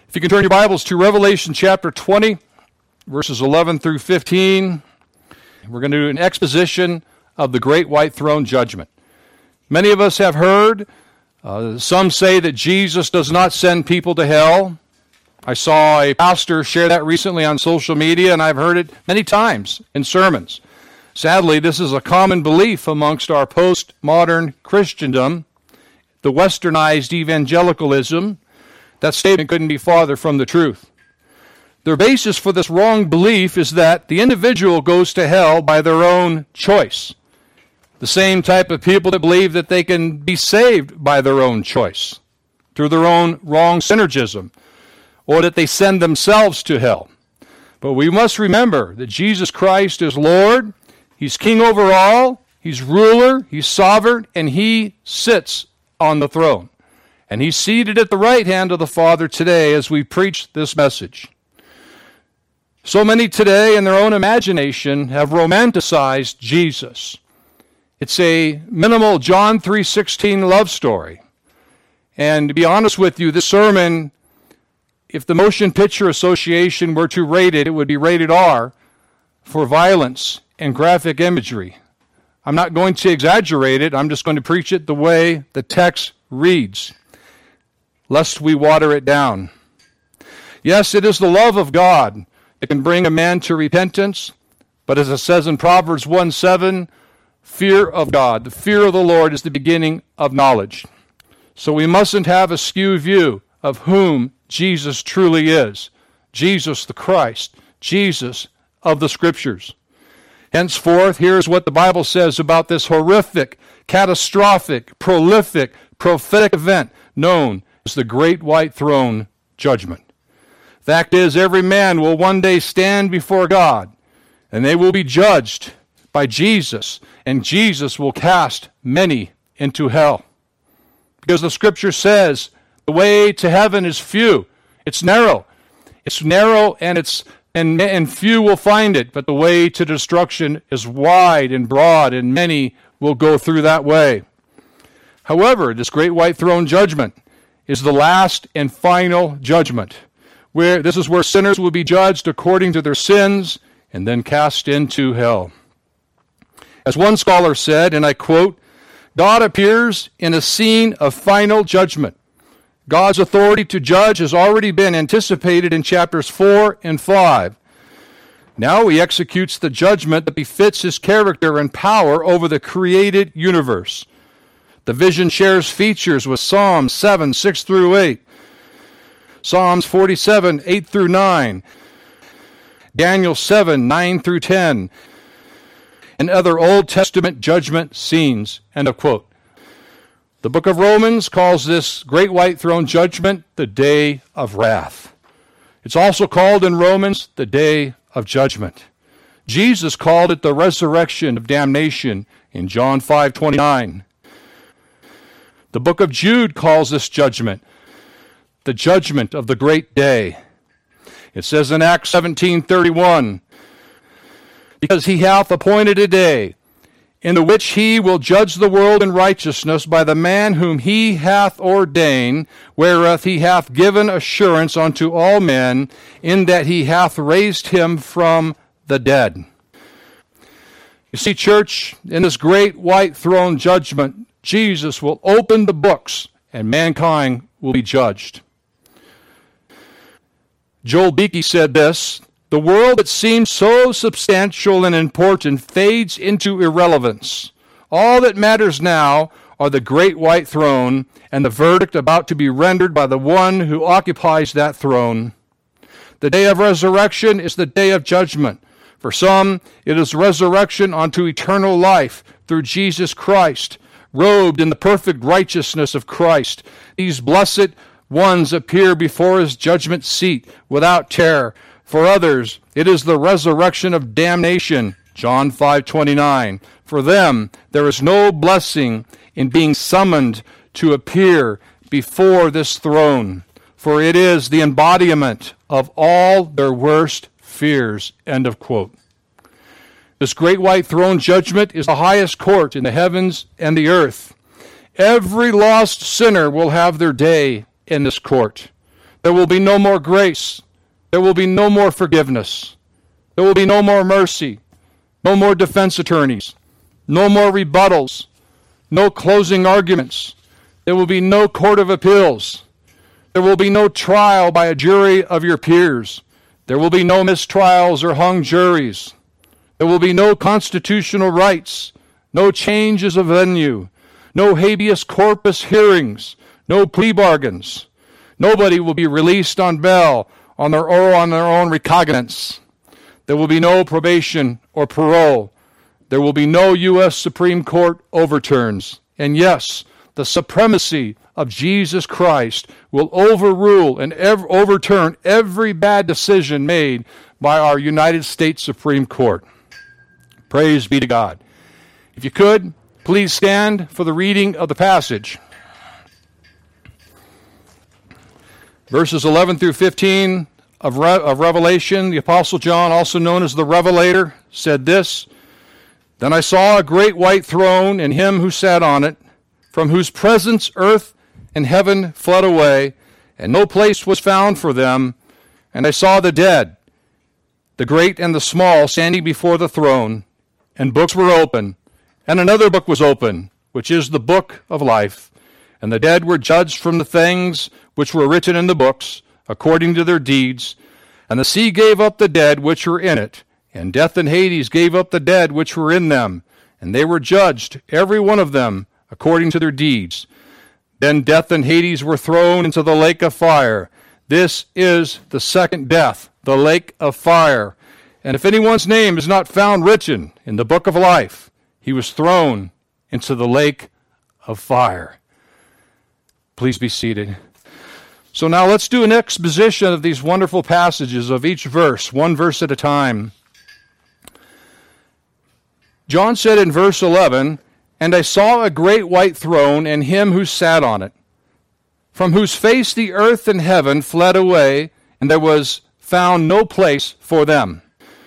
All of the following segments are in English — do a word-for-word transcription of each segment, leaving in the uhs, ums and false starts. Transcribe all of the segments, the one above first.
If you can turn your Bibles to Revelation chapter twenty, verses eleven through fifteen, we're going to do an exposition of the great white throne judgment. Many of us have heard, uh, some say that Jesus does not send people to hell. I saw a pastor share that recently on social media, and I've heard it many times in sermons. Sadly, this is a common belief amongst our postmodern Christendom, the westernized evangelicalism. That statement couldn't be farther from the truth. Their basis for this wrong belief is that the individual goes to hell by their own choice. The same type of people that believe that they can be saved by their own choice, through their own wrong synergism, or that they send themselves to hell. But we must remember that Jesus Christ is Lord, He's King over all, He's ruler, He's sovereign, and He sits on the throne. And He's seated at the right hand of the Father today as we preach this message. So many today in their own imagination have romanticized Jesus. It's a minimal John three sixteen love story. And to be honest with you, this sermon, if the Motion Picture Association were to rate it, it would be rated R for violence and graphic imagery. I'm not going to exaggerate it. I'm just going to preach it the way the text reads, lest we water it down. Yes, it is the love of God that can bring a man to repentance, but as it says in Proverbs one seven, fear of God, the fear of the Lord is the beginning of knowledge. So we mustn't have a skewed view of whom Jesus truly is. Jesus the Christ, Jesus of the Scriptures. Henceforth, here's what the Bible says about this horrific, catastrophic, prolific, prophetic event known as the Great White Throne Judgment. Fact is, every man will one day stand before God, and they will be judged by Jesus, and Jesus will cast many into hell. Because the Scripture says the way to heaven is few. It's narrow. It's narrow, and it's and, and few will find it, but the way to destruction is wide and broad, and many will go through that way. However, this Great White Throne Judgment is the last and final judgment, where this is where sinners will be judged according to their sins and then cast into hell. As one scholar said, and I quote, God appears in a scene of final judgment. God's authority to judge has already been anticipated in chapters four and five. Now He executes the judgment that befits His character and power over the created universe. The vision shares features with Psalms seven, six through eight, Psalms forty-seven, eight through nine, Daniel seven, nine through ten, and other Old Testament judgment scenes, end of quote. The book of Romans calls this Great White Throne Judgment the Day of Wrath. It's also called in Romans the Day of Judgment. Jesus called it the resurrection of damnation in John five twenty-nine. The book of Jude calls this judgment the judgment of the great day. It says in Acts seventeen thirty-one, because He hath appointed a day in the which He will judge the world in righteousness by the man whom He hath ordained, whereof He hath given assurance unto all men, in that He hath raised Him from the dead. You see, church, in this great white throne judgment, Jesus will open the books and mankind will be judged. Joel Beeke said this, the world that seems so substantial and important fades into irrelevance. All that matters now are the great white throne and the verdict about to be rendered by the one who occupies that throne. The day of resurrection is the day of judgment. For some, it is resurrection unto eternal life through Jesus Christ, robed in the perfect righteousness of Christ. These blessed ones appear before His judgment seat without terror. For others, it is the resurrection of damnation, John five twenty-nine. For them, there is no blessing in being summoned to appear before this throne, for it is the embodiment of all their worst fears, end of quote. This great white throne judgment is the highest court in the heavens and the earth. Every lost sinner will have their day in this court. There will be no more grace. There will be no more forgiveness. There will be no more mercy. No more defense attorneys. No more rebuttals. No closing arguments. There will be no court of appeals. There will be no trial by a jury of your peers. There will be no mistrials or hung juries. There will be no constitutional rights, no changes of venue, no habeas corpus hearings, no plea bargains. Nobody will be released on bail on their, or on their own recognizance. There will be no probation or parole. There will be no U S Supreme Court overturns. And yes, the supremacy of Jesus Christ will overrule and ev- overturn every bad decision made by our United States Supreme Court. Praise be to God. If you could, please stand for the reading of the passage. Verses eleven through fifteen of, Re- of Revelation, the Apostle John, also known as the Revelator, said this, "Then I saw a great white throne and him who sat on it, from whose presence earth and heaven fled away, and no place was found for them. And I saw the dead, the great and the small, standing before the throne, and books were open. And another book was open, which is the book of life. And the dead were judged from the things which were written in the books, according to their deeds. And the sea gave up the dead which were in it, and death and Hades gave up the dead which were in them. And they were judged, every one of them, according to their deeds. Then death and Hades were thrown into the lake of fire. This is the second death, the lake of fire. And if anyone's name is not found written in the book of life, he was thrown into the lake of fire." Please be seated. So now let's do an exposition of these wonderful passages of each verse, one verse at a time. John said in verse eleven, "And I saw a great white throne and him who sat on it, from whose face the earth and heaven fled away, and there was found no place for them."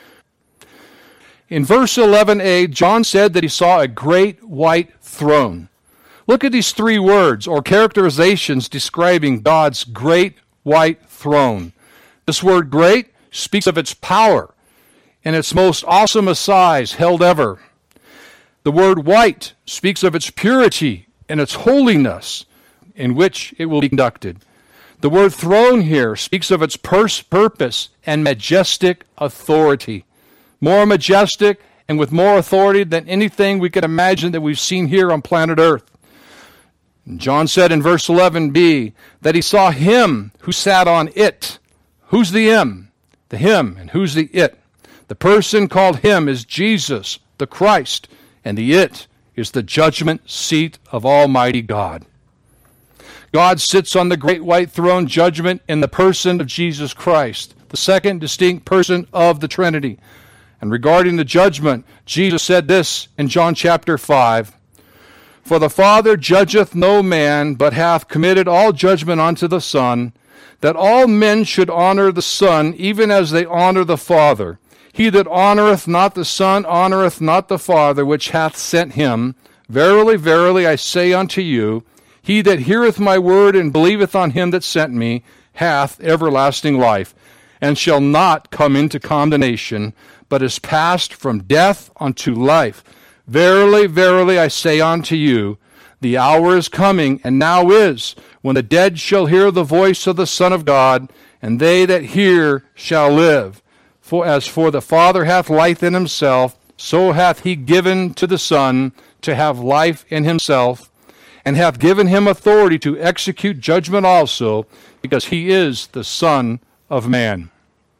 In verse eleven a, John said that he saw a great white throne. Look at these three words or characterizations describing God's great white throne. This word great speaks of its power and its most awesome size held ever. The word white speaks of its purity and its holiness in which it will be conducted. The word throne here speaks of its pers- purpose and majestic authority. More majestic and with more authority than anything we could imagine that we've seen here on planet Earth. John said in verse eleven b that he saw him who sat on it. Who's the him? The him. And who's the it? The person called him is Jesus, the Christ, and the it is the judgment seat of Almighty God. God sits on the great white throne judgment in the person of Jesus Christ, the second distinct person of the Trinity. And regarding the judgment, Jesus said this in John chapter five, "For the Father judgeth no man, but hath committed all judgment unto the Son, that all men should honor the Son, even as they honor the Father. He that honoreth not the Son honoreth not the Father which hath sent him. Verily, verily, I say unto you, he that heareth my word and believeth on him that sent me hath everlasting life, and shall not come into condemnation, but is passed from death unto life. Verily, verily, I say unto you, the hour is coming, and now is, when the dead shall hear the voice of the Son of God, and they that hear shall live. For as for the Father hath life in himself, so hath he given to the Son to have life in himself, and hath given him authority to execute judgment also, because he is the Son of Man."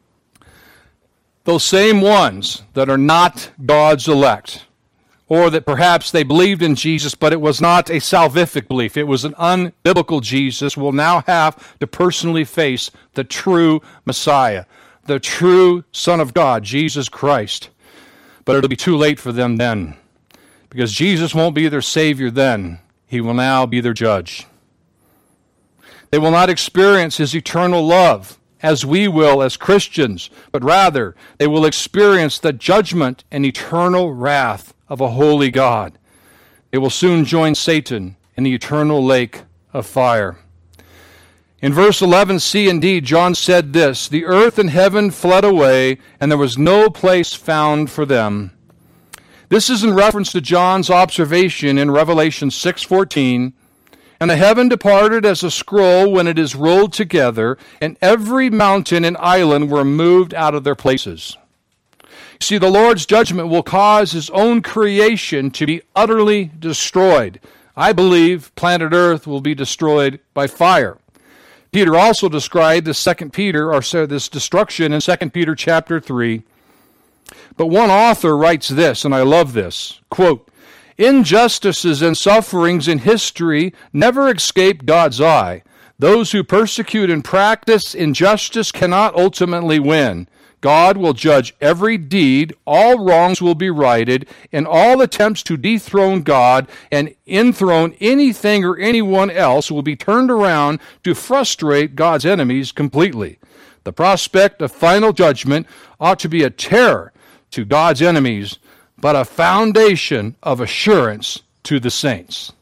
Those same ones that are not God's elect, or that perhaps they believed in Jesus, but it was not a salvific belief, it was an unbiblical Jesus, will now have to personally face the true Messiah, the true Son of God, Jesus Christ. But it'll be too late for them then, because Jesus won't be their Savior then. He will now be their judge. They will not experience his eternal love, as we will as Christians, but rather they will experience the judgment and eternal wrath of a holy God. They will soon join Satan in the eternal lake of fire. In verse eleven c and d, John said this, "The earth and heaven fled away, and there was no place found for them." This is in reference to John's observation in Revelation six fourteen, "And the heaven departed as a scroll when it is rolled together, and every mountain and island were moved out of their places." See, the Lord's judgment will cause his own creation to be utterly destroyed. I believe planet Earth will be destroyed by fire. Peter also described this Second Peter, or sorry, this destruction in Second Peter chapter three. But one author writes this, and I love this, quote, "Injustices and sufferings in history never escape God's eye. Those who persecute and practice injustice cannot ultimately win. God will judge every deed, all wrongs will be righted, and all attempts to dethrone God and enthrone anything or anyone else will be turned around to frustrate God's enemies completely. The prospect of final judgment ought to be a terror to God's enemies, but a foundation of assurance to the saints."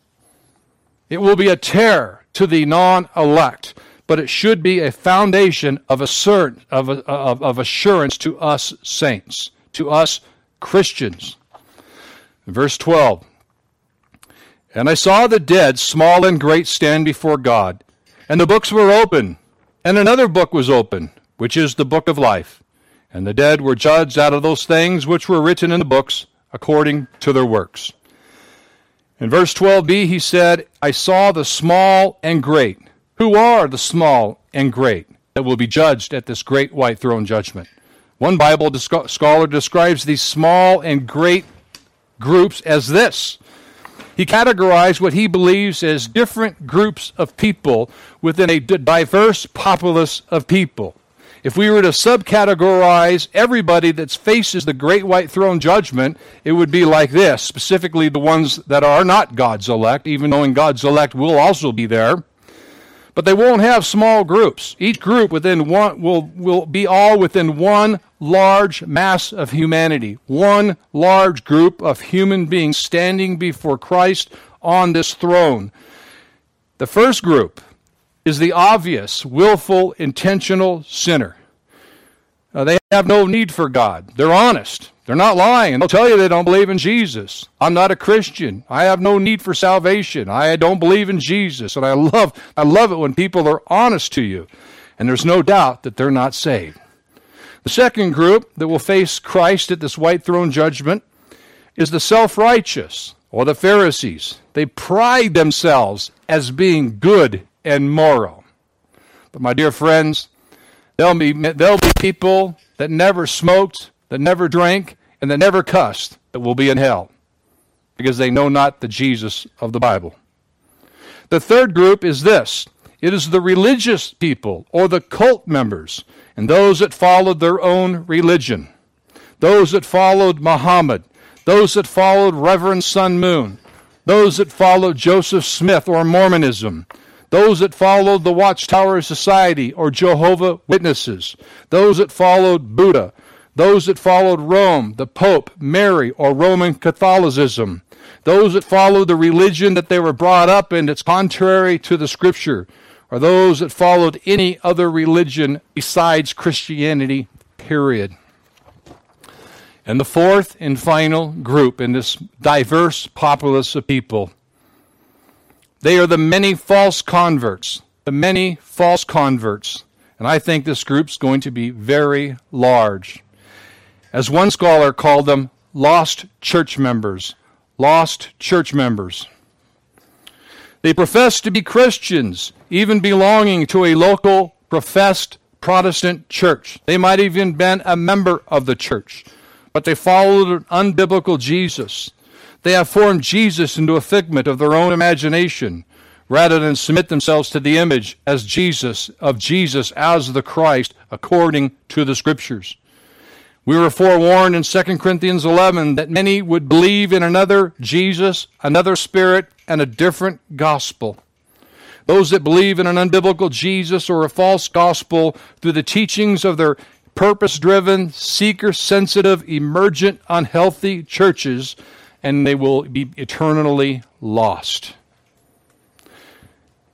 It will be a terror to the non-elect, but it should be a foundation of, assur- of, of, of assurance to us saints, to us Christians. Verse twelve, "And I saw the dead, small and great, stand before God, and the books were open, and another book was open, which is the book of life. And the dead were judged out of those things which were written in the books according to their works." In verse twelve b, he said, "I saw the small and great." Who are the small and great that will be judged at this great white throne judgment? One Bible disc- scholar describes these small and great groups as this. He categorized what he believes as different groups of people within a diverse populace of people. If we were to subcategorize everybody that faces the great white throne judgment, it would be like this, specifically the ones that are not God's elect, even knowing God's elect will also be there. But they won't have small groups. Each group within one will, will be all within one large mass of humanity, one large group of human beings standing before Christ on this throne. The first group is the obvious, willful, intentional sinner. Uh, they have no need for God. They're honest. They're not lying. They'll tell you they don't believe in Jesus. I'm not a Christian. I have no need for salvation. I don't believe in Jesus. And I love, I love it when people are honest to you. And there's no doubt that they're not saved. The second group that will face Christ at this white throne judgment is the self-righteous, or the Pharisees. They pride themselves as being good and moral. But my dear friends, there'll be, there'll be people that never smoked, that never drank, and that never cussed, that will be in hell, because they know not the Jesus of the Bible. The third group is this. It is the religious people, or the cult members, and those that followed their own religion. Those that followed Muhammad, those that followed Reverend Sun Moon, those that followed Joseph Smith or Mormonism, those that followed the Watchtower Society or Jehovah's Witnesses, those that followed Buddha, those that followed Rome, the Pope, Mary, or Roman Catholicism, those that followed the religion that they were brought up in that's contrary to the Scripture, or those that followed any other religion besides Christianity, period. And the fourth and final group in this diverse populace of people, they are the many false converts, the many false converts. And I think this group's going to be very large. As one scholar called them, lost church members. Lost church members. They profess to be Christians, even belonging to a local professed Protestant church. They might even have been a member of the church, but they followed an unbiblical Jesus. They have formed Jesus into a figment of their own imagination, rather than submit themselves to the image as Jesus, of Jesus as the Christ, according to the Scriptures. We were forewarned in Second Corinthians eleven that many would believe in another Jesus, another Spirit, and a different gospel. Those that believe in an unbiblical Jesus or a false gospel through the teachings of their purpose-driven, seeker-sensitive, emergent, unhealthy churches, and they will be eternally lost.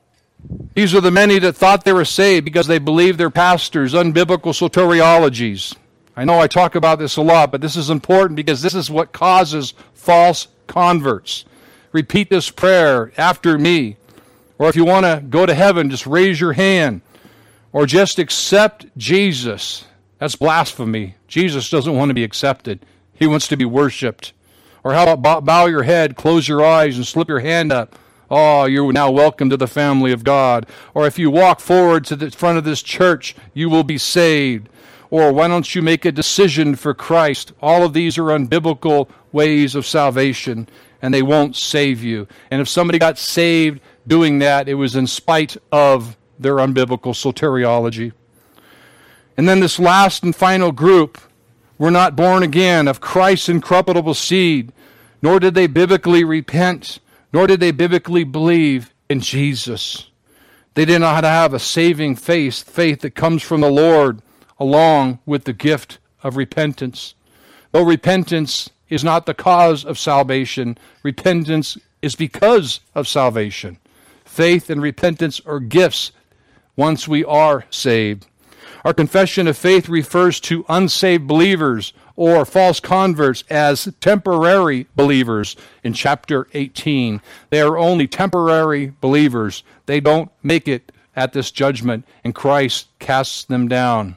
These are the many that thought they were saved because they believed their pastors' unbiblical soteriologies. I know I talk about this a lot, but this is important because this is what causes false converts. Repeat this prayer after me. Or if you want to go to heaven, just raise your hand. Or just accept Jesus. That's blasphemy. Jesus doesn't want to be accepted. He wants to be worshiped. Or how about bow your head, close your eyes, and slip your hand up. Oh, you're now welcome to the family of God. Or if you walk forward to the front of this church, you will be saved. Or why don't you make a decision for Christ? All of these are unbiblical ways of salvation, and they won't save you. And if somebody got saved doing that, it was in spite of their unbiblical soteriology. And then this last and final group were not born again of Christ's incorruptible seed, nor did they biblically repent, nor did they biblically believe in Jesus. They did not have a saving faith, faith that comes from the Lord, along with the gift of repentance. Though repentance is not the cause of salvation, repentance is because of salvation. Faith and repentance are gifts once we are saved. Our confession of faith refers to unsaved believers or false converts as temporary believers in chapter eighteen. They are only temporary believers. They don't make it at this judgment, and Christ casts them down.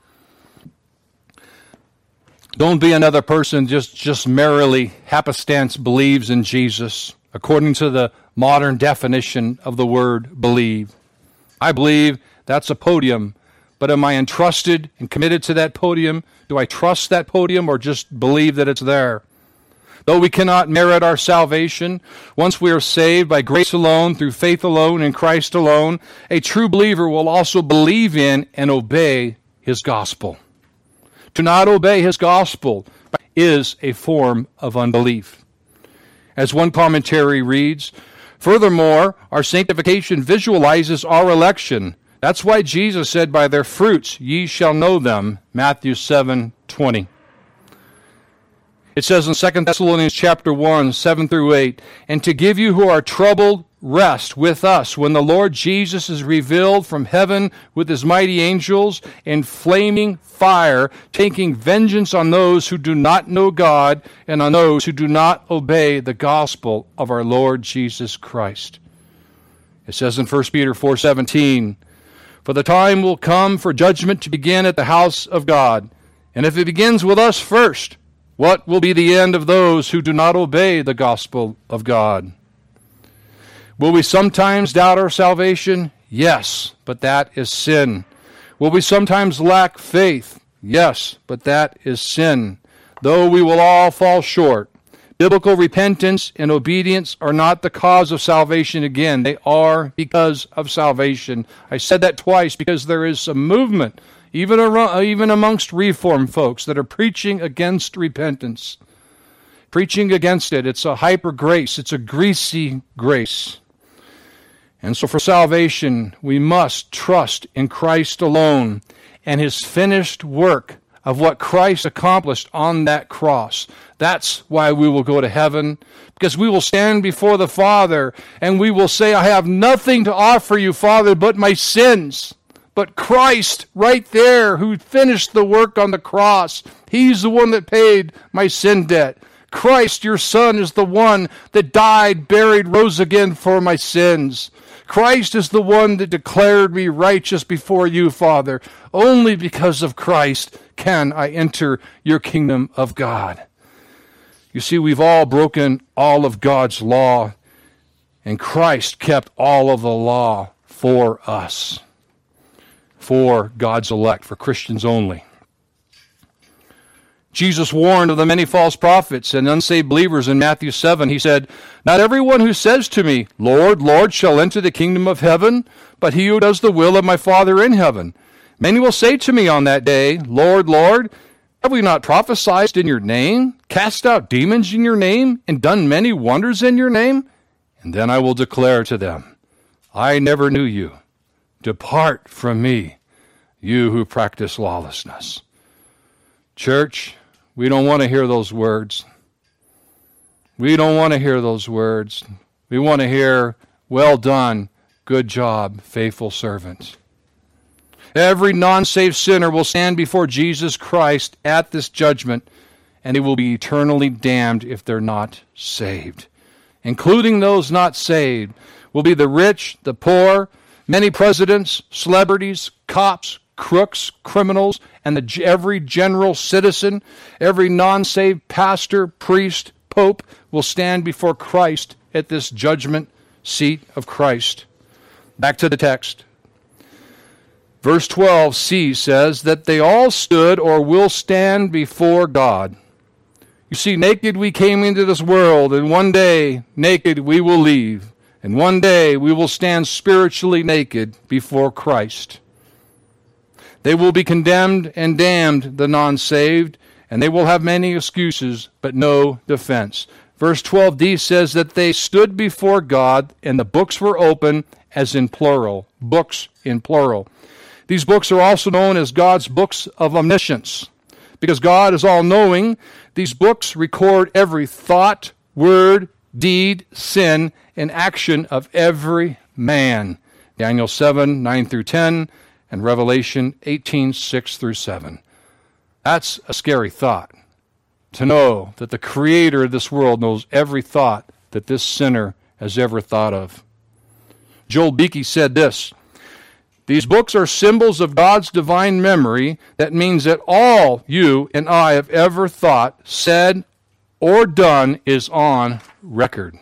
Don't be another person just, just merely happenstance believes in Jesus, according to the modern definition of the word believe. I believe that's a podium, but am I entrusted and committed to that podium? Do I trust that podium or just believe that it's there? Though we cannot merit our salvation, once we are saved by grace alone, through faith alone, in Christ alone, a true believer will also believe in and obey his gospel. To not obey his gospel is a form of unbelief. As one commentary reads, furthermore, our sanctification visualizes our election. That's why Jesus said, by their fruits ye shall know them, Matthew seven twenty. It says in Second Thessalonians chapter one, seven through eight, and to give you who are troubled rest with us when the Lord Jesus is revealed from heaven with his mighty angels in flaming fire, taking vengeance on those who do not know God and on those who do not obey the gospel of our Lord Jesus Christ. It says in First Peter four seventeen, for the time will come for judgment to begin at the house of God. And if it begins with us first, what will be the end of those who do not obey the gospel of God? Will we sometimes doubt our salvation? Yes, but that is sin. Will we sometimes lack faith? Yes, but that is sin. Though we will all fall short. Biblical repentance and obedience are not the cause of salvation again. They are because of salvation. I said that twice because there is some movement, even, around, even amongst Reformed folks, that are preaching against repentance. Preaching against it. It's a hyper grace. It's a greasy grace. And so for salvation, we must trust in Christ alone and his finished work of what Christ accomplished on that cross. That's why we will go to heaven, because we will stand before the Father and we will say, I have nothing to offer you, Father, but my sins. But Christ, right there, who finished the work on the cross, he's the one that paid my sin debt. Christ, your Son, is the one that died, buried, rose again for my sins. Christ is the one that declared me righteous before you, Father. Only because of Christ can I enter your kingdom of God. You see, we've all broken all of God's law, and Christ kept all of the law for us, for God's elect, for Christians only. Jesus warned of the many false prophets and unsaved believers in Matthew seven. He said, not everyone who says to me, Lord, Lord, shall enter the kingdom of heaven, but he who does the will of my Father in heaven. Many will say to me on that day, Lord, Lord, have we not prophesied in your name, cast out demons in your name, and done many wonders in your name? And then I will declare to them, I never knew you. Depart from me, you who practice lawlessness. Church, we don't want to hear those words. We don't want to hear those words. We want to hear, well done, good job, faithful servant. Every non-saved sinner will stand before Jesus Christ at this judgment, and they will be eternally damned if they're not saved. Including those not saved will be the rich, the poor, many presidents, celebrities, cops, crooks, criminals, and the, every general citizen, every non-saved pastor, priest, pope will stand before Christ at this judgment seat of Christ. Back to the text. Verse twelve c says that they all stood or will stand before God. You see, naked we came into this world, and one day naked we will leave. And one day we will stand spiritually naked before Christ. They will be condemned and damned, the non-saved, and they will have many excuses, but no defense. Verse twelve d says that they stood before God, and the books were open, as in plural. Books in plural. These books are also known as God's books of omniscience. Because God is all-knowing, these books record every thought, word, deed, sin, and action of every man. Daniel seven, nine through ten, and Revelation eighteen, six through seven. That's a scary thought, to know that the Creator of this world knows every thought that this sinner has ever thought of. Joel Beeke said this, "These books are symbols of God's divine memory. That means that all you and I have ever thought, said, or done is on record."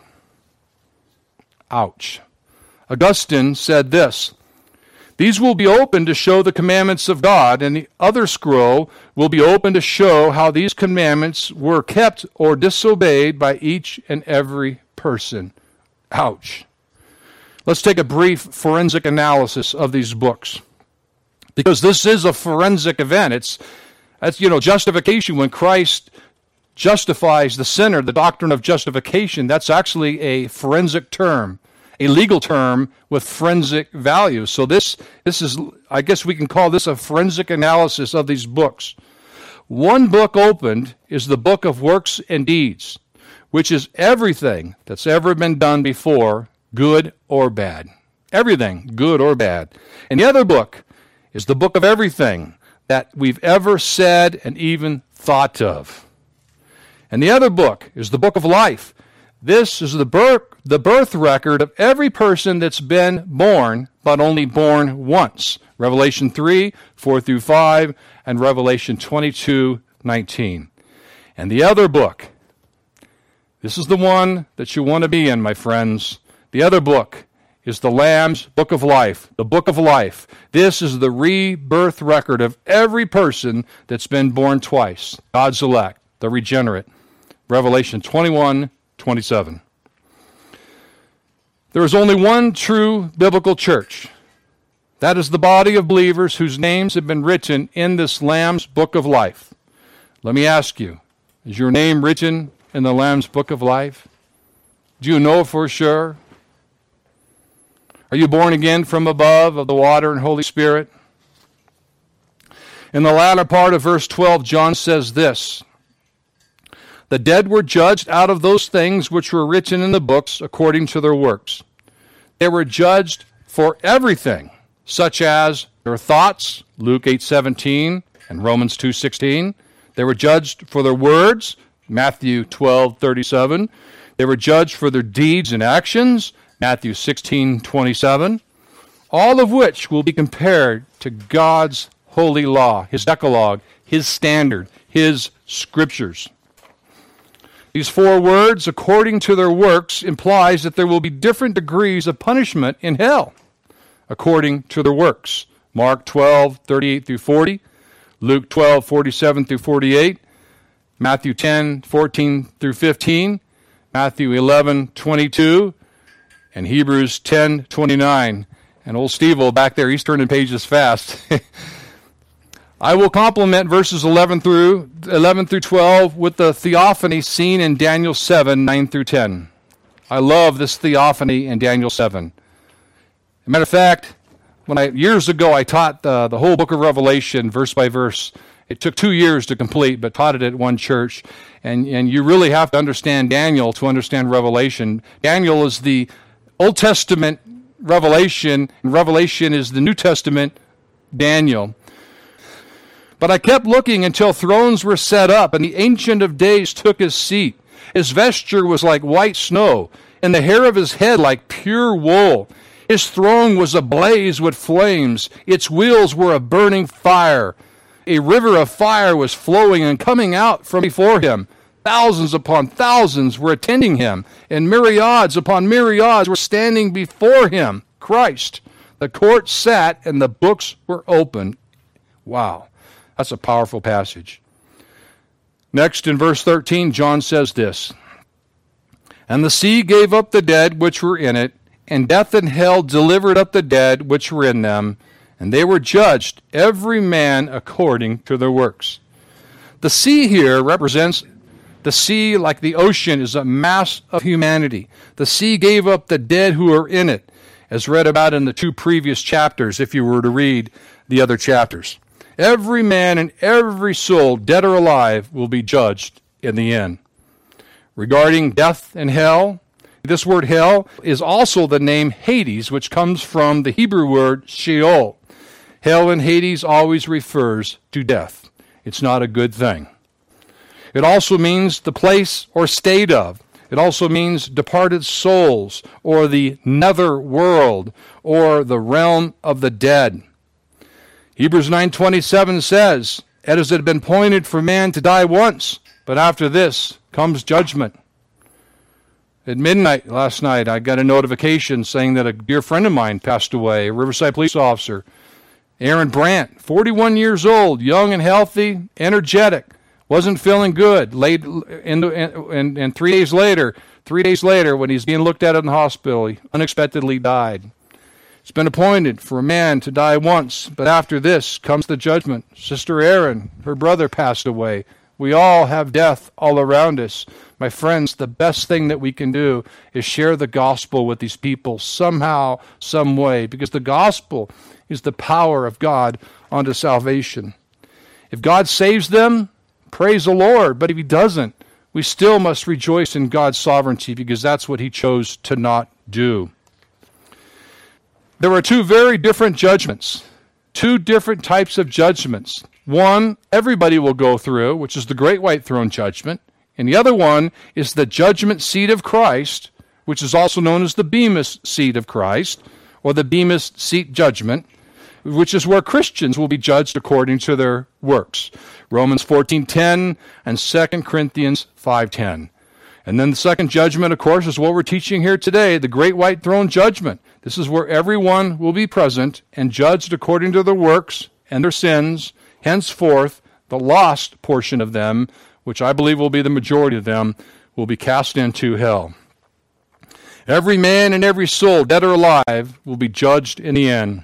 Ouch. Augustine said this, "These will be open to show the commandments of God, and the other scroll will be open to show how these commandments were kept or disobeyed by each and every person." Ouch. Let's take a brief forensic analysis of these books, because this is a forensic event. It's, that's, you know, justification. When Christ justifies the sinner, the doctrine of justification, that's actually a forensic term, a legal term with forensic value. So this, this is, I guess we can call this a forensic analysis of these books. One book opened is the book of works and deeds, which is everything that's ever been done before, good or bad. Everything, good or bad. And the other book is the book of everything that we've ever said and even thought of. And the other book is the book of life. This is the birth, the birth record of every person that's been born, but only born once. Revelation three, four through five, and Revelation twenty-two, nineteen. And the other book, this is the one that you want to be in, my friends. The other book is the Lamb's Book of Life, the Book of Life. This is the rebirth record of every person that's been born twice, God's elect, the regenerate. Revelation twenty-one, twenty-seven. There is only one true biblical church. That is the body of believers whose names have been written in this Lamb's Book of Life. Let me ask you, is your name written in the Lamb's Book of Life? Do you know for sure? Are you born again from above of the water and Holy Spirit? In the latter part of verse twelve, John says this, "The dead were judged out of those things which were written in the books according to their works. They were judged for everything, such as their thoughts," Luke eight seventeen and Romans two sixteen. They were judged for their words, Matthew twelve thirty-seven. They were judged for their deeds and actions, Matthew sixteen twenty-seven. All of which will be compared to God's holy law, His Decalogue, His standard, His scriptures. These four words, according to their works, implies that there will be different degrees of punishment in hell, according to their works. Mark twelve thirty-eight through forty, Luke twelve forty-seven through forty-eight, Matthew ten fourteen through fifteen, Matthew eleven twenty-two, and Hebrews ten twenty-nine. And old Steve-O back there, he's turning pages fast. I will complement verses eleven through eleven through twelve with the theophany seen in Daniel seven, nine through ten. I love this theophany in Daniel seven. As a matter of fact, when I years ago I taught the, the whole book of Revelation verse by verse. It took two years to complete, but taught it at one church. And, and you really have to understand Daniel to understand Revelation. Daniel is the Old Testament Revelation, and Revelation is the New Testament Daniel. But I kept looking until thrones were set up, and the Ancient of Days took his seat. His vesture was like white snow, and the hair of his head like pure wool. His throne was ablaze with flames. Its wheels were a burning fire. A river of fire was flowing and coming out from before him. Thousands upon thousands were attending him, and myriads upon myriads were standing before him, Christ. The court sat, and the books were opened. Wow. That's a powerful passage. Next, in verse thirteen, John says this, "And the sea gave up the dead which were in it, and death and hell delivered up the dead which were in them, and they were judged, every man according to their works." The sea here represents the sea, like the ocean, is a mass of humanity. The sea gave up the dead who are in it, as read about in the two previous chapters, if you were to read the other chapters. Every man and every soul, dead or alive, will be judged in the end. Regarding death and hell, this word hell is also the name Hades, which comes from the Hebrew word Sheol. Hell in Hades always refers to death. It's not a good thing. It also means the place or state of. It also means departed souls, or the nether world, or the realm of the dead. Hebrews nine twenty-seven says, "As it had been appointed for man to die once, but after this comes judgment." At midnight last night, I got a notification saying that a dear friend of mine passed away, a Riverside police officer, Aaron Brandt, forty-one years old, young and healthy, energetic, wasn't feeling good. Laid in, and, and three days later, three days later, when he's being looked at in the hospital, he unexpectedly died. It's been appointed for a man to die once, but after this comes the judgment. Sister Erin, her brother, passed away. We all have death all around us. My friends, the best thing that we can do is share the gospel with these people somehow, some way, because the gospel is the power of God unto salvation. If God saves them, praise the Lord. But if he doesn't, we still must rejoice in God's sovereignty, because that's what he chose to not do. There are two very different judgments, two different types of judgments. One, everybody will go through, which is the Great White Throne Judgment. And the other one is the judgment seat of Christ, which is also known as the Bema seat of Christ, or the Bema seat judgment, which is where Christians will be judged according to their works. Romans fourteen ten and Second Corinthians five ten. And then the second judgment, of course, is what we're teaching here today, the Great White Throne Judgment. This is where everyone will be present and judged according to their works and their sins. Henceforth, the lost portion of them, which I believe will be the majority of them, will be cast into hell. Every man and every soul, dead or alive, will be judged in the end.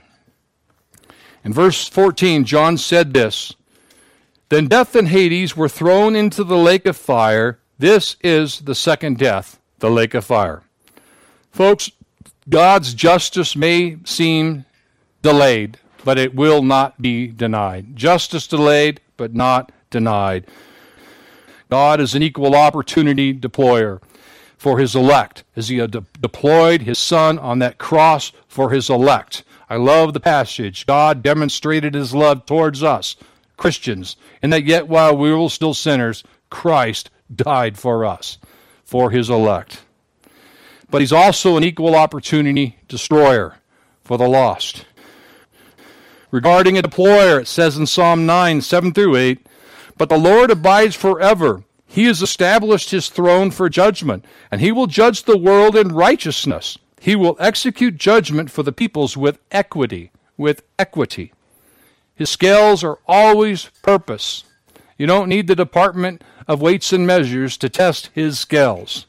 In verse fourteen, John said this, "Then death and Hades were thrown into the lake of fire. This is the second death, the lake of fire." Folks, God's justice may seem delayed, but it will not be denied. Justice delayed, but not denied. God is an equal opportunity deployer for his elect, as he had de- deployed his Son on that cross for his elect. I love the passage. God demonstrated his love towards us, Christians, and that yet while we were still sinners, Christ died for us, for his elect. But he's also an equal opportunity destroyer for the lost. Regarding a deployer, it says in Psalm nine, seven through eight, "But the Lord abides forever. He has established his throne for judgment, and he will judge the world in righteousness. He will execute judgment for the peoples with equity, with equity." His scales are always purpose. You don't need the Department of Weights and Measures to test his scales.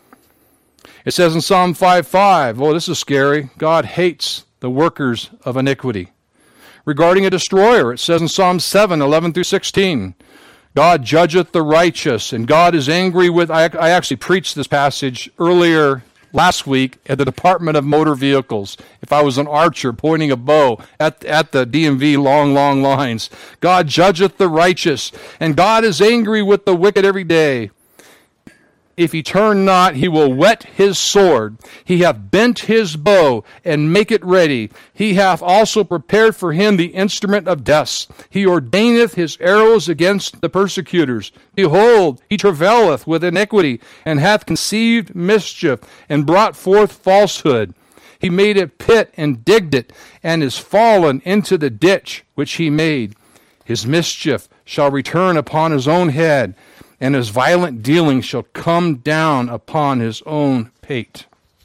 It says in Psalm five five, oh, this is scary, God hates the workers of iniquity. Regarding a destroyer, it says in Psalm seven eleven through sixteen, God judgeth the righteous, and God is angry with, I, I actually preached this passage earlier last week at the Department of Motor Vehicles. If I was an archer pointing a bow at, at the D M V long, long lines. God judgeth the righteous, and God is angry with the wicked every day. if he turn not, he will whet his sword. He hath bent his bow, and make it ready. He hath also prepared for him the instrument of death. He ordaineth his arrows against the persecutors. Behold, he travaileth with iniquity, and hath conceived mischief, and brought forth falsehood. He made a pit, and digged it, and is fallen into the ditch which he made. His mischief shall return upon his own head, and his violent dealing shall come down upon his own pate.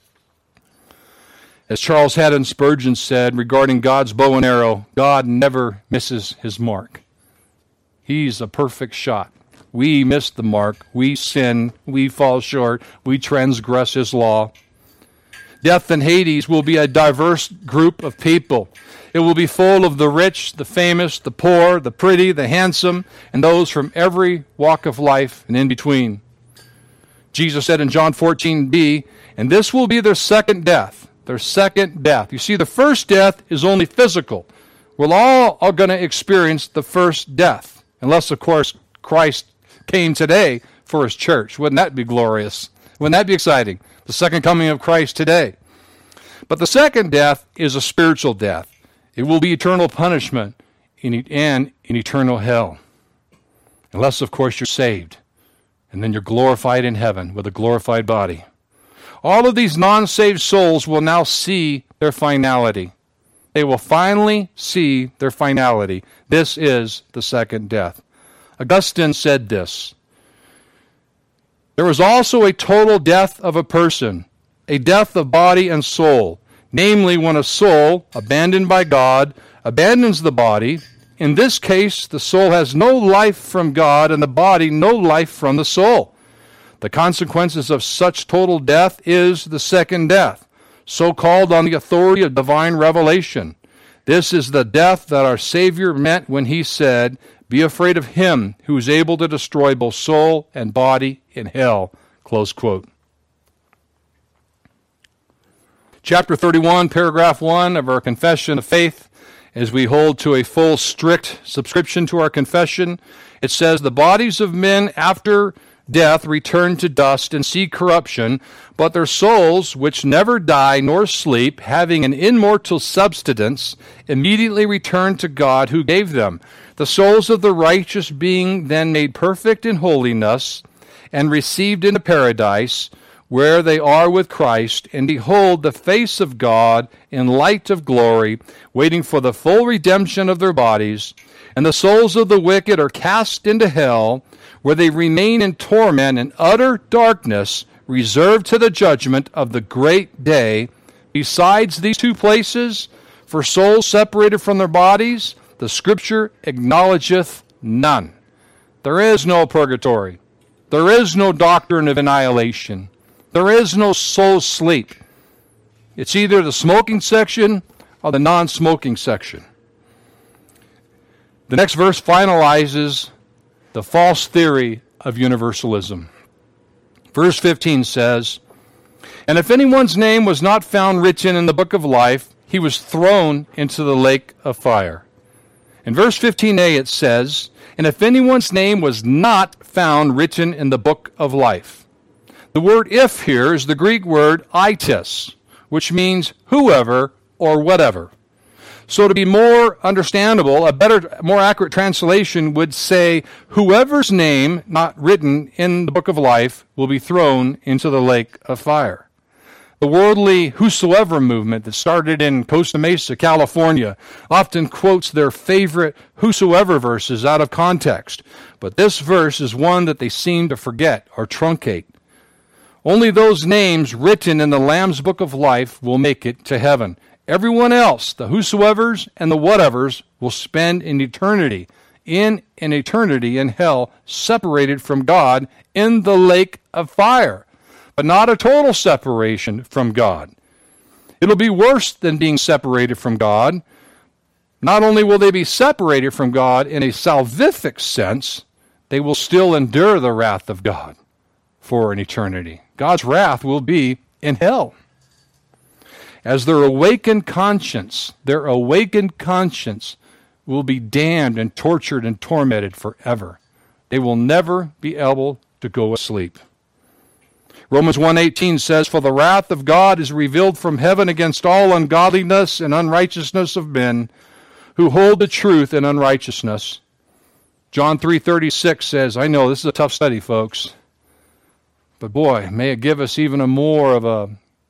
As Charles Haddon Spurgeon said regarding God's bow and arrow, God never misses his mark. He's a perfect shot. We miss the mark. We sin. We fall short. We transgress his law. Death and Hades will be a diverse group of people. It will be full of the rich, the famous, the poor, the pretty, the handsome, and those from every walk of life and in between. Jesus said in John fourteen b, and this will be their second death, their second death. You see, the first death is only physical. We're all are going to experience the first death, unless, of course, Christ came today for his church. Wouldn't that be glorious? Wouldn't that be exciting? The second coming of Christ today. But the second death is a spiritual death. It will be eternal punishment and in eternal hell. Unless, of course, you're saved. And then you're glorified in heaven with a glorified body. All of these non-saved souls will now see their finality. They will finally see their finality. This is the second death. Augustine said this: there is also a total death of a person, a death of body and soul. Namely, when a soul, abandoned by God, abandons the body. In this case, the soul has no life from God and the body no life from the soul. The consequences of such total death is the second death, so called on the authority of divine revelation. This is the death that our Savior meant when he said, "Be afraid of him who is able to destroy both soul and body in hell." Close quote. Chapter thirty-one, paragraph one of our Confession of Faith, as we hold to a full, strict subscription to our confession, it says, the bodies of men after death return to dust and see corruption, but their souls, which never die nor sleep, having an immortal subsistence, immediately return to God who gave them. The souls of the righteous being then made perfect in holiness and received into paradise, where they are with Christ, and behold the face of God in light of glory, waiting for the full redemption of their bodies. And the souls of the wicked are cast into hell, where they remain in torment and utter darkness, reserved to the judgment of the great day. Besides these two places, for souls separated from their bodies, the Scripture acknowledgeth none. There is no purgatory. There is no doctrine of annihilation. There is no soul sleep. It's either the smoking section or the non-smoking section. The next verse finalizes the false theory of universalism. Verse fifteen says, and if anyone's name was not found written in the book of life, he was thrown into the lake of fire. In verse fifteen a it says, and if anyone's name was not found written in the book of life. The word if here is the Greek word itis, which means whoever or whatever. So to be more understandable, a better, more accurate translation would say, whoever's name not written in the book of life will be thrown into the lake of fire. The worldly whosoever movement that started in Costa Mesa, California, often quotes their favorite whosoever verses out of context. But this verse is one that they seem to forget or truncate. Only those names written in the Lamb's Book of Life will make it to heaven. Everyone else, the whosoevers and the whatevers, will spend an eternity, in an eternity in hell, separated from God in the lake of fire. But not a total separation from God. It'll be worse than being separated from God. Not only will they be separated from God in a salvific sense, they will still endure the wrath of God for an eternity. God's wrath will be in hell. As their awakened conscience, their awakened conscience will be damned and tortured and tormented forever. They will never be able to go asleep. Romans one eighteen says, "For the wrath of God is revealed from heaven against all ungodliness and unrighteousness of men who hold the truth in unrighteousness." John three thirty-six says, I know this is a tough study, folks, but boy, may it give us even a more of a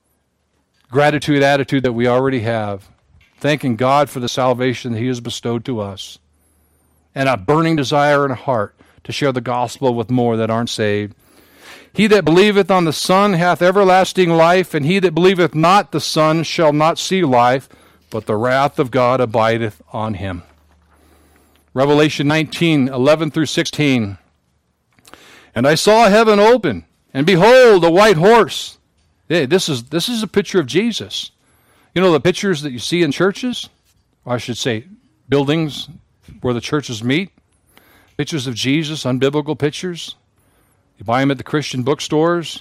gratitude attitude that we already have, thanking God for the salvation that he has bestowed to us, and a burning desire in a heart to share the gospel with more that aren't saved. "He that believeth on the Son hath everlasting life, and he that believeth not the Son shall not see life, but the wrath of God abideth on him." Revelation nineteen, eleven through sixteen. "And I saw heaven open, and behold, a white horse." Hey, this is this is a picture of Jesus. You know the pictures that you see in churches? Or I should say buildings where the churches meet? Pictures of Jesus, unbiblical pictures. You buy them at the Christian bookstores.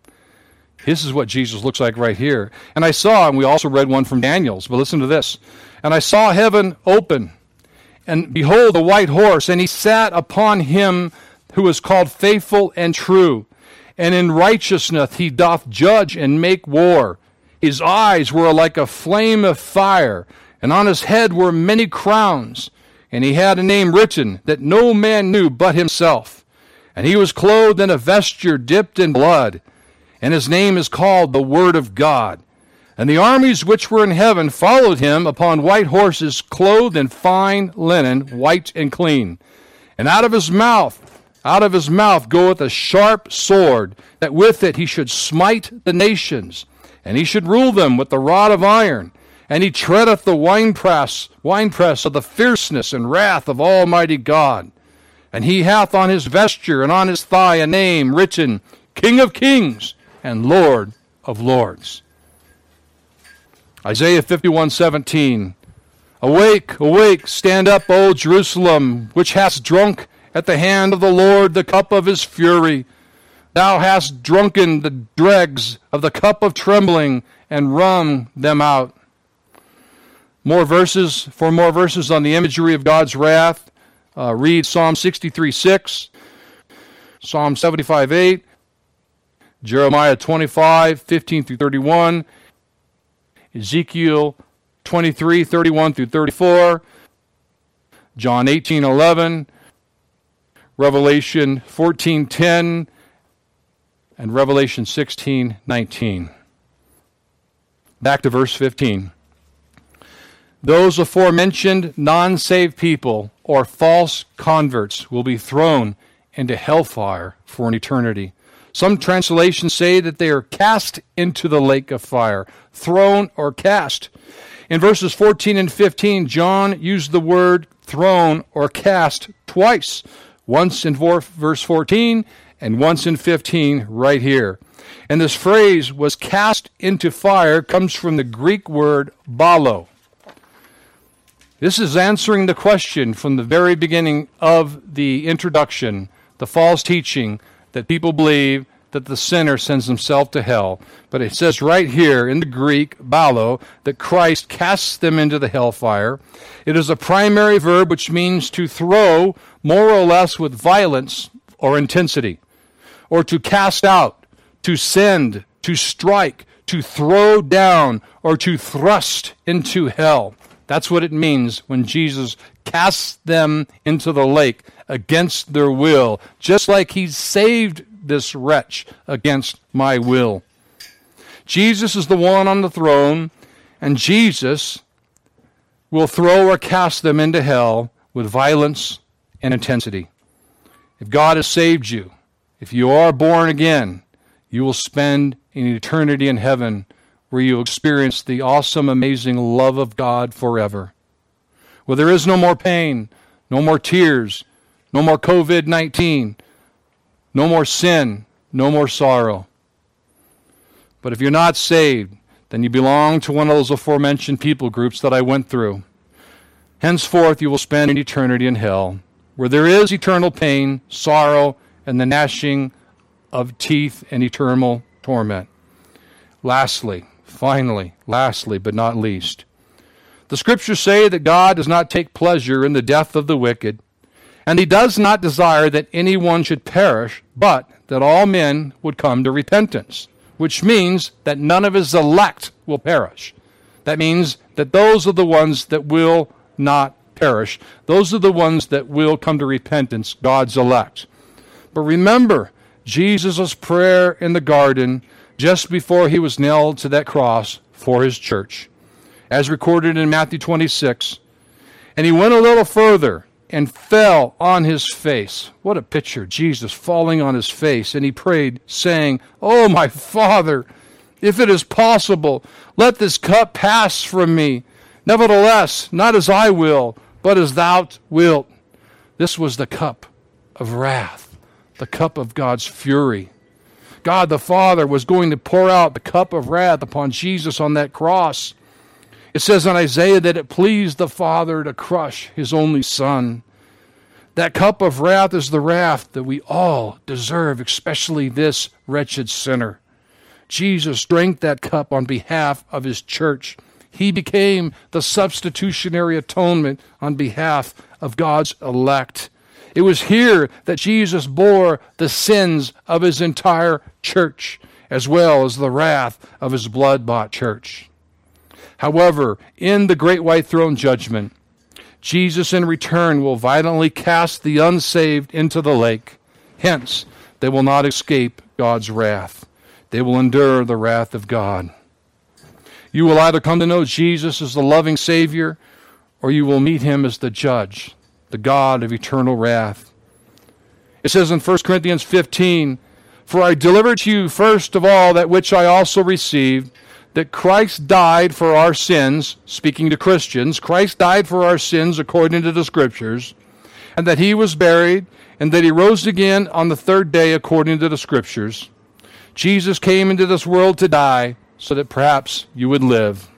This is what Jesus looks like right here. "And I saw," and we also read one from Daniel's, but listen to this. "And I saw heaven open, and behold, a white horse, and he sat upon him who is called Faithful and True. And in righteousness he doth judge and make war. His eyes were like a flame of fire, and on his head were many crowns. And he had a name written that no man knew but himself. And he was clothed in a vesture dipped in blood, and his name is called the Word of God. And the armies which were in heaven followed him upon white horses, clothed in fine linen, white and clean. And out of his mouth, out of his mouth goeth a sharp sword, that with it he should smite the nations, and he should rule them with the rod of iron. And he treadeth the winepress, winepress of the fierceness and wrath of Almighty God. And he hath on his vesture and on his thigh a name written, King of Kings and Lord of Lords." Isaiah fifty-one seventeen. "Awake, awake, stand up, O Jerusalem, which hast drunk at the hand of the Lord the cup of his fury. Thou hast drunken the dregs of the cup of trembling, and wrung them out." More verses, for more verses on the imagery of God's wrath, uh, read Psalm sixty-three six, Psalm seventy-five eight, Jeremiah twenty-five fifteen through thirty-one, Ezekiel twenty-three thirty-one through thirty-four, John eighteen eleven, Revelation fourteen ten, and Revelation sixteen nineteen. Back to verse fifteen. "Those aforementioned non-saved people or false converts will be thrown into hellfire for an eternity." Some translations say that they are cast into the lake of fire, thrown or cast. In verses fourteen and fifteen, John used the word thrown or cast twice, once in verse fourteen and once in fifteen right here. And this phrase, was cast into fire, comes from the Greek word balo. This is answering the question from the very beginning of the introduction, the false teaching that people believe that the sinner sends himself to hell. But it says right here in the Greek, balo, that Christ casts them into the hellfire. It is a primary verb which means to throw more or less with violence or intensity, or to cast out, to send, to strike, to throw down, or to thrust into hell. That's what it means when Jesus casts them into the lake against their will, just like he saved this wretch against my will. Jesus is the one on the throne, and Jesus will throw or cast them into hell with violence and intensity. If God has saved you, if you are born again, you will spend an eternity in heaven where you experience the awesome, amazing love of God forever. Where there is no more pain, no more tears, no more covid nineteen, no more sin, no more sorrow. But if you're not saved, then you belong to one of those aforementioned people groups that I went through. Henceforth you will spend an eternity in hell, where there is eternal pain, sorrow, and the gnashing of teeth and eternal torment. Lastly, finally, lastly, but not least, the Scriptures say that God does not take pleasure in the death of the wicked, And he does not desire that anyone should perish, but that all men would come to repentance, which means that none of his elect will perish. That means that those are the ones that will not perish. Those are the ones that will come to repentance, God's elect. But remember Jesus' prayer in the garden just before he was nailed to that cross for his church, as recorded in Matthew twenty-six. And he went a little further and fell on his face. What a picture, Jesus falling on his face. And he prayed, saying, "Oh, my Father, if it is possible, let this cup pass from me. Nevertheless, not as I will, but as thou wilt." This was the cup of wrath, the cup of God's fury. God the Father was going to pour out the cup of wrath upon Jesus on that cross. It says in Isaiah that it pleased the Father to crush his only Son. That cup of wrath is the wrath that we all deserve, especially this wretched sinner. Jesus drank that cup on behalf of his church. He became the substitutionary atonement on behalf of God's elect. It was here that Jesus bore the sins of his entire church, as well as the wrath of his blood-bought church. However, in the great white throne judgment, Jesus in return will violently cast the unsaved into the lake. Hence, they will not escape God's wrath. They will endure the wrath of God. You will either come to know Jesus as the loving Savior, or you will meet him as the judge, the God of eternal wrath. It says in First Corinthians fifteen, "For I delivered to you first of all that which I also received, that Christ died for our sins," speaking to Christians, "Christ died for our sins according to the Scriptures, and that he was buried, and that he rose again on the third day according to the Scriptures. Jesus came into this world to die, so that perhaps you would live."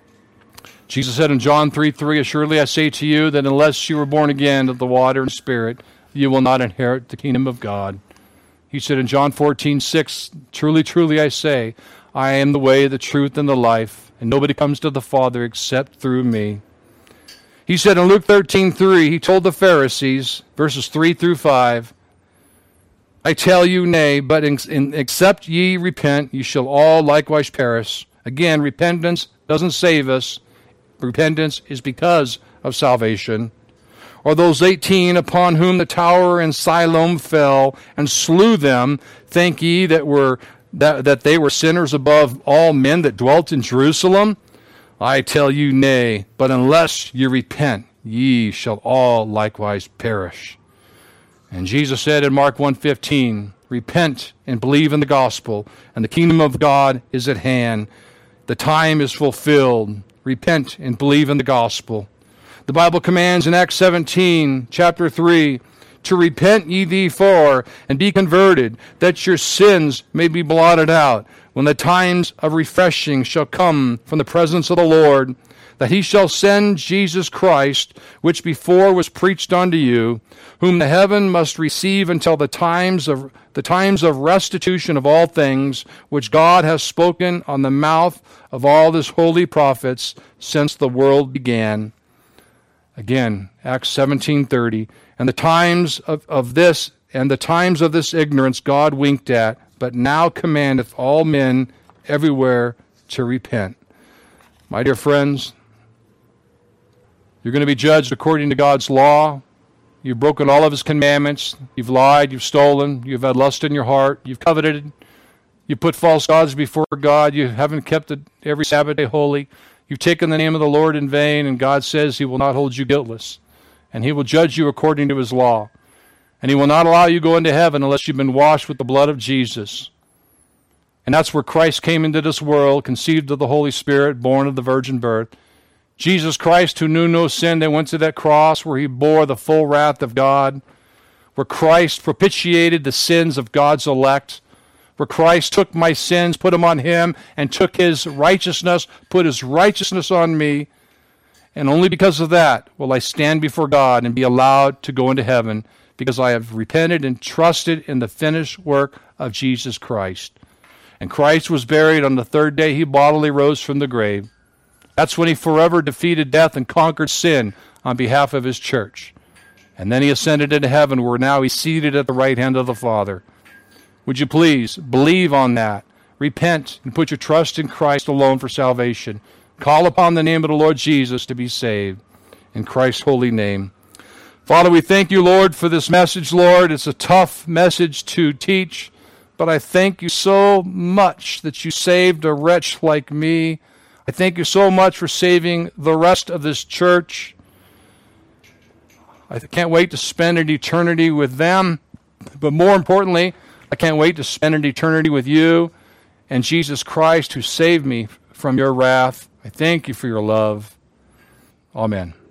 Jesus said in John three three, "Assuredly I say to you that unless you are born again of the water and Spirit, you will not inherit the kingdom of God." He said in John fourteen six, "Truly, truly I say, I am the way, the truth, and the life, and nobody comes to the Father except through me." He said in Luke thirteen three, he told the Pharisees, verses three through five, "I tell you, nay, but in, in, except ye repent, ye shall all likewise perish." Again, repentance doesn't save us. Repentance is because of salvation. Or those eighteen upon whom the tower in Siloam fell and slew them, think ye that were that, that they were sinners above all men that dwelt in Jerusalem? I tell you, nay, but unless ye repent, ye shall all likewise perish. And Jesus said in Mark one fifteen, "Repent and believe in the gospel, and the kingdom of God is at hand. The time is fulfilled. Repent and believe in the gospel." The Bible commands in Acts seventeen, chapter three, "To repent ye therefore, and be converted, that your sins may be blotted out, when the times of refreshing shall come from the presence of the Lord, that he shall send Jesus Christ, which before was preached unto you, whom the heaven must receive until the times of the times of restitution of all things, which God has spoken on the mouth of all his holy prophets since the world began." Again, Acts seventeen thirty, "And the times of, of this and the times of this ignorance God winked at, but now commandeth all men everywhere to repent." My dear friends, you're going to be judged according to God's law. You've broken all of his commandments. You've lied. You've stolen. You've had lust in your heart. You've coveted. You've put false gods before God. You haven't kept it every Sabbath day holy. You've taken the name of the Lord in vain, and God says he will not hold you guiltless. And he will judge you according to his law. And he will not allow you to go into heaven unless you've been washed with the blood of Jesus. And that's where Christ came into this world, conceived of the Holy Spirit, born of the virgin birth. Jesus Christ, who knew no sin, that went to that cross where he bore the full wrath of God, where Christ propitiated the sins of God's elect, where Christ took my sins, put them on him, and took his righteousness, put his righteousness on me. And only because of that will I stand before God and be allowed to go into heaven, because I have repented and trusted in the finished work of Jesus Christ. And Christ was buried. On the third day he bodily rose from the grave. That's when he forever defeated death and conquered sin on behalf of his church. And then he ascended into heaven, where now he's seated at the right hand of the Father. Would you please believe on that? Repent and put your trust in Christ alone for salvation. Call upon the name of the Lord Jesus to be saved. In Christ's holy name. Father, we thank you, Lord, for this message, Lord. It's a tough message to teach, but I thank you so much that you saved a wretch like me. I thank you so much for saving the rest of this church. I can't wait to spend an eternity with them, but more importantly, I can't wait to spend an eternity with you and Jesus Christ, who saved me from your wrath. I thank you for your love. Amen.